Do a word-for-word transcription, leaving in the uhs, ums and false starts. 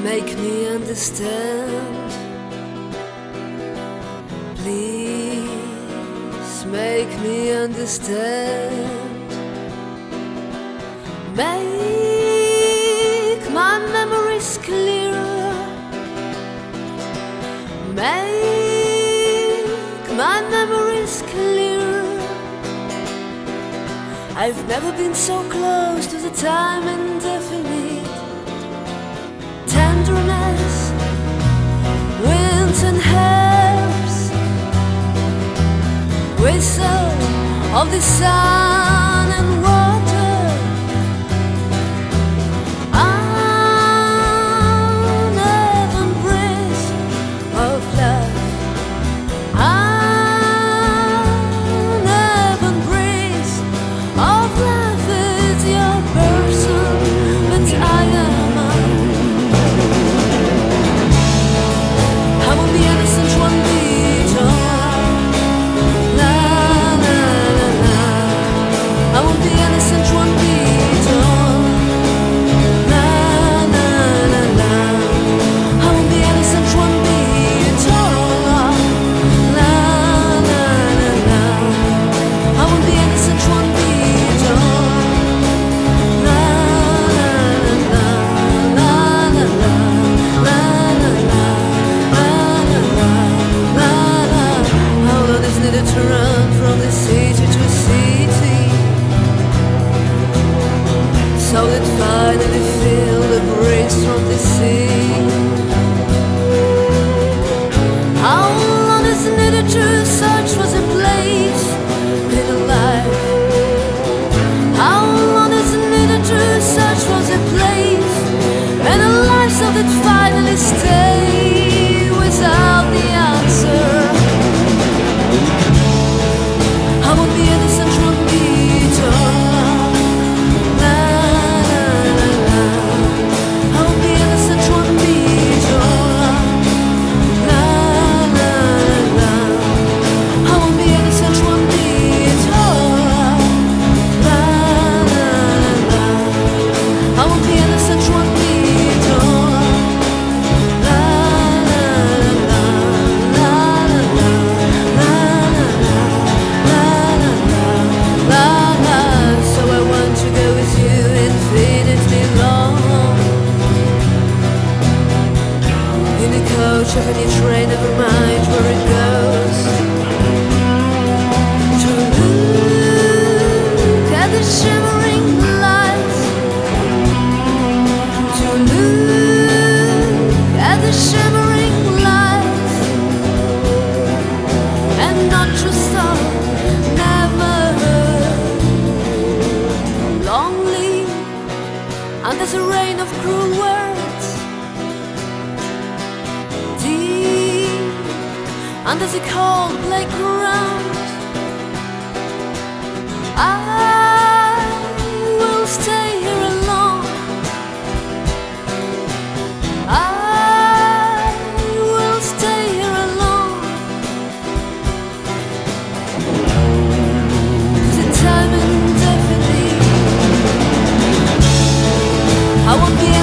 make me understand. Please make me understand. Make my memories clearer. Make my memories clearer. I've never been so close to the time indefinite. Tenderness, winds and hairs, whistle of the sun and water, uneven breeze of love, uneven breeze of love is your person, but I am. To run from the city to city, so that finally feel the breeze from the sea. How long is needed to search for the place in a life? How long is needed to search for the place in a life, so that finally stay without the answer? Of any train, never mind where it goes. To look at the shimmering lights, to look at the shimmering lights, and not to stop, never lonely under the rain of cruel words. Under the cold playground, I will stay here alone. I will stay here alone. The time indefinite, I won't be